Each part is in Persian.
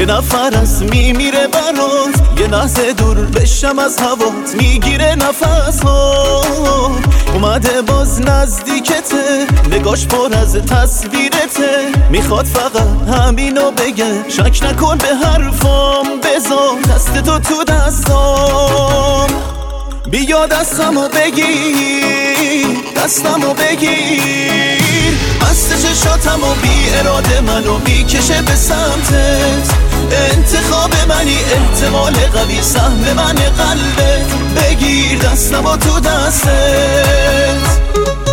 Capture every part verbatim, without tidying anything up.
یه نفر از میمیره برات، یه لحظه دور بشم از هوات میگیره نفس ها. اومده باز نزدیکته، نگاش پر از تصویرته، میخواد فقط همینو بگه، شک نکن به حرفام، بذار دست تو تو دستام. بیا دستمو بگیر، دستمو بگیر، مست چشاتمو بی اراده منو میکشه به سمتت. انتخاب منی، احتمال قوی سهم من قلبت، بگیر دستمو تو دستت.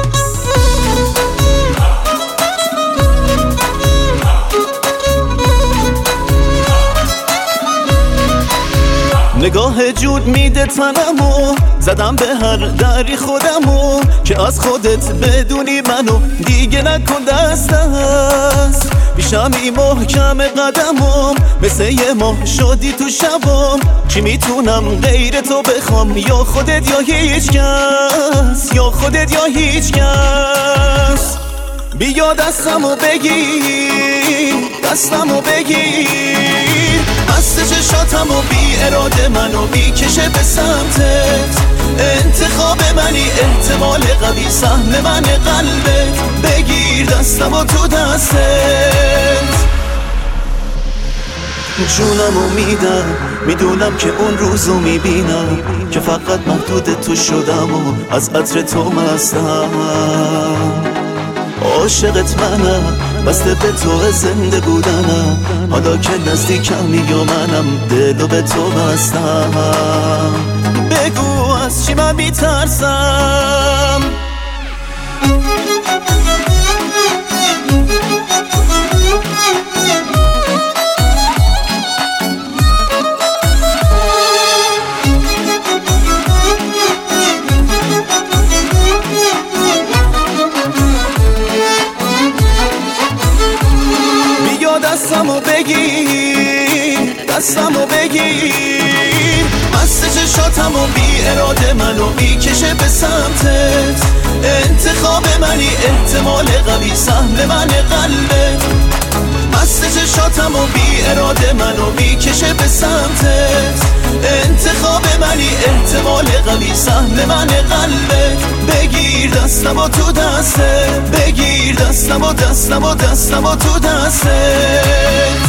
نگاه جود میده تنمو، زدم به هر دری خودمو، که از خودت بدونی منو دیگه نکن دست دست. بیشمی محکم قدمم، مثل یه ماه شدی تو شبام، چی میتونم غیر تو بخوام، یا خودت یا هیچ کس، یا خودت یا هیچ کس. بیا دستمو بگیر، دستمو بگیر، مست چشاتمو بی اراده منو میکشه به سمتت. انتخاب منی، احتمال قوی سهم من قلبت، بگیر دستمو تو دستت. جونمو میدم، میدونم که اون روزو میبینم که فقط محدود تو شدم و از عطر تو مستم. عاشقت منم، بسته به تو زنده بودنم، حالا که نزدیکمی یا منم دلو به تو بستم. بگو از چی من میترسم. دستمو بگیر، دستمو بگیر، مست چشاتمو بی اراده منو میکشه به سمتت. انتخاب منی، احتمال قوی سهم من قلبت، مست چشاتمو بی اراده منو میکشه به سمتت. انتخاب منی، احتمال قوی سهم من قلبت، بگیر دستمو تو دستت، بگیر دستمو دستمو دستمو تو دستت.